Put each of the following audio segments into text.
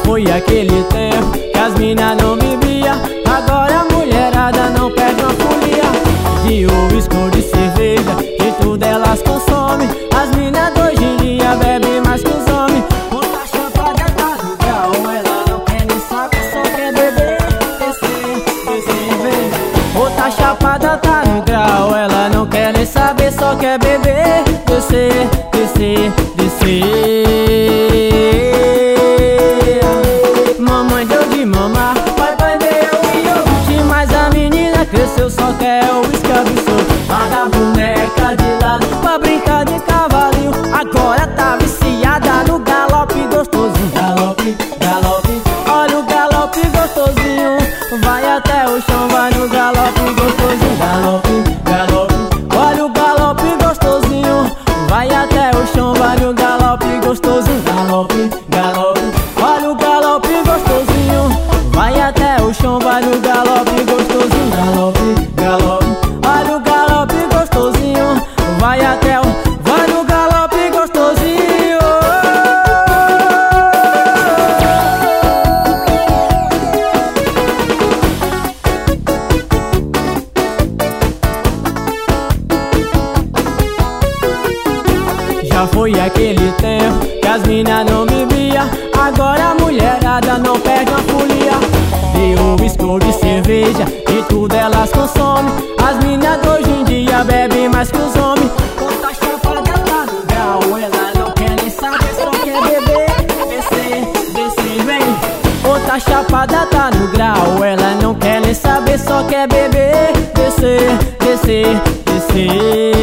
foi aquele tempo que as minas não bebia, agora a mulherada não perde uma folia. De uísque ou de cerveja, de tudo elas consomem. As minas de hoje em dia bebem mais que os homens. Outra chapada tá no grau, ela não quer nem saber, só quer beber, descer, descer, vem. Outra chapada tá no grau, ela não quer nem saber, só quer beber, descer, descer, descer. Mamãe deu de mamar, papai deu iogurte, mas a menina cresceu, só quer o uísque absurdo. Larga a boneca de lado pra brincar de cavalinho, agora tá viciada no galope gostosinho. Galope, galope, olha o galope gostosinho, vai até o chão, vai no galope gostosinho. Galope, galope, olha o galope gostosinho, vai até o chão, vai no galope gostosinho. Galope, galope, olha o galope gostosinho, vai até o chão, vai no galope gostosinho. Galope, galope, olha o galope gostosinho, vai até o, vai no galope gostosinho. Já foi aquele tempo que as minas não bebia, agora a mulherada não perde uma folia. De uísque ou de cerveja, de tudo elas consomem. As minas de hoje em dia bebem mais que os homens. Outra chapada tá no grau, ela não quer nem saber, só quer beber, descer, descer, vem. Outra chapada tá no grau, ela não quer nem saber, só quer beber, descer, descer, descer.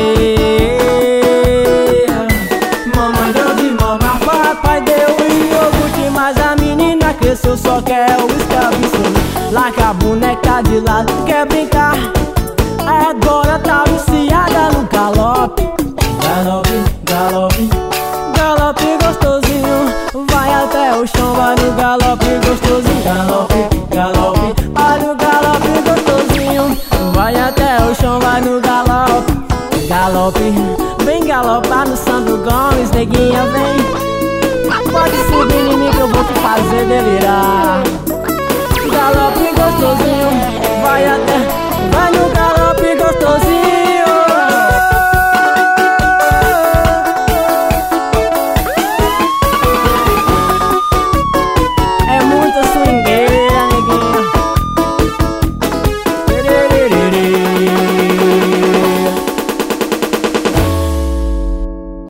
Mamãe deu de mamar, papai deu iogurte, mas a menina cresceu, só quer o uísque absurdo. Larga a boneca de lado, quer brincar, agora tá viciada no galope. Galope, galope, galope gostosinho, vai até o chão, vai no galope gostosinho. Galope, galope, olha o galope gostosinho, vai até o chão, vai no galope. Galope, vem galopar no Sandro Gomes, neguinha vem, pode subir em mim que eu vou te fazer delirar. Galope gostosinho, vai até